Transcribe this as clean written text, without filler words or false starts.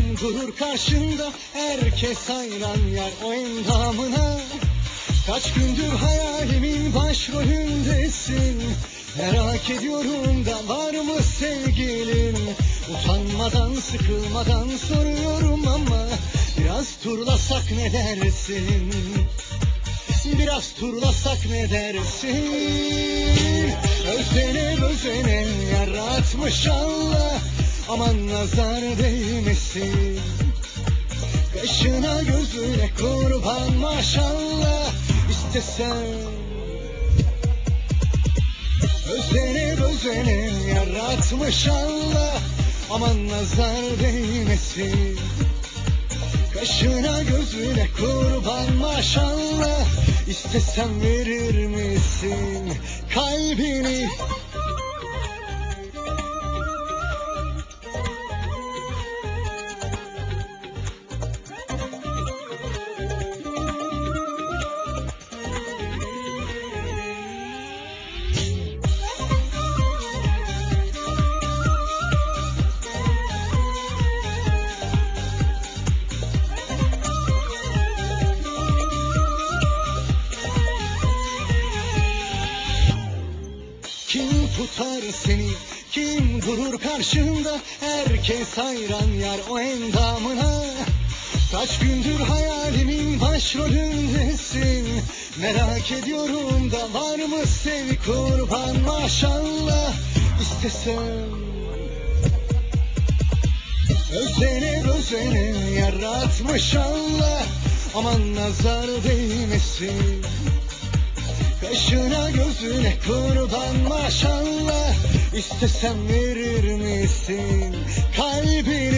Kim durur karşında, herkes hayran yer o endamına. Kaç gündür hayalimin başrolündesin. Merak ediyorum da var mı sevgilin? Utanmadan sıkılmadan soruyorum ama biraz turlasak ne dersin? Biraz turlasak ne dersin? Özene özene yaratmış Allah, aman nazar değmesin. Kaşına gözüne kurban maşallah, istesem. Özene özene yaratmış Allah, aman nazar değmesin. Kaşına gözüne kurban maşallah, istesem verir misin kalbini? Kim tutar seni, kim durur karşında, herkes hayran yer o endamına. Kaç gündür hayalimin başrolündesin. Merak ediyorum da var mı sev kurban maşallah, istesem. Özene özene yaratmış Allah, aman nazar değmesin. Kaşına gözüne kurban maşallah, istesem verir misin kalbini?